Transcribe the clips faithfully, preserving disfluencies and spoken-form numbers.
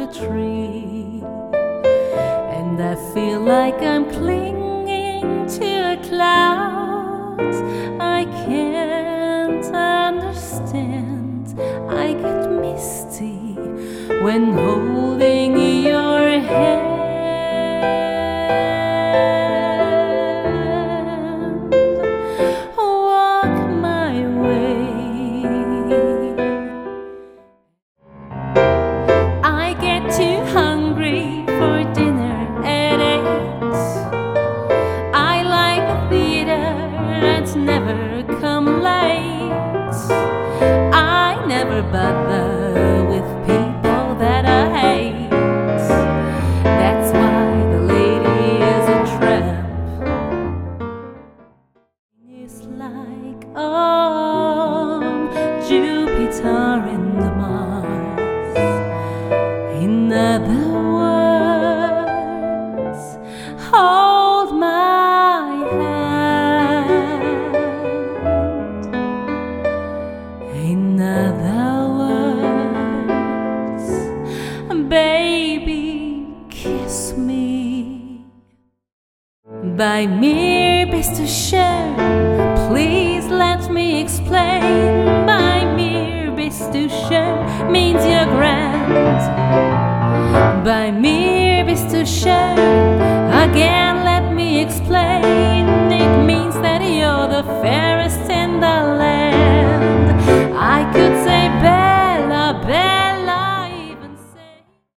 the tree, and I feel like I'm clinging to a cloud. I can't understand, I get misty when holding your hand. Walk my way, I get too hungry for dinner at eight. I like a theater that's never come late. I never bother with people that I hate. That's why the lady is a tramp. It's like on Jupiter and Mars. In other words, hold my hand. In other words, baby, kiss me. By mere best to share, please let me explain. By mere best to share means you're grand. By mere best to share, again let me explain. It means that you're the fairest in the land. I could say Bella, Bella, even say,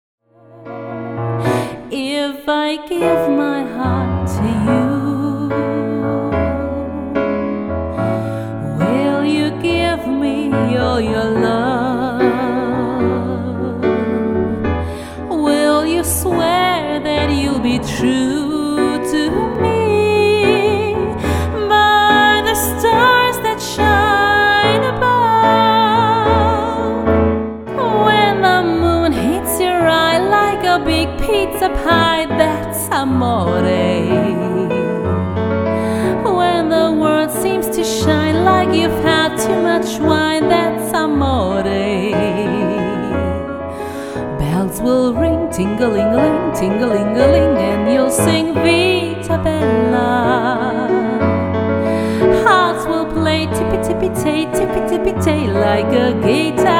if I give my heart to you, will you give me all your love? Will you swear that you'll be true to me? By the stars that shine above, when the moon hits your eye like a big pizza pie, that's amore. When the world seems to shine like you've had too much wine, that's amore. Bells will ring, ting-a-ling-a-ling, ting-a-ling-a-ling, and you'll sing Vita Bella. Hearts will play tippy-tippy-tay, tippy-tippy-tay, like a guitar.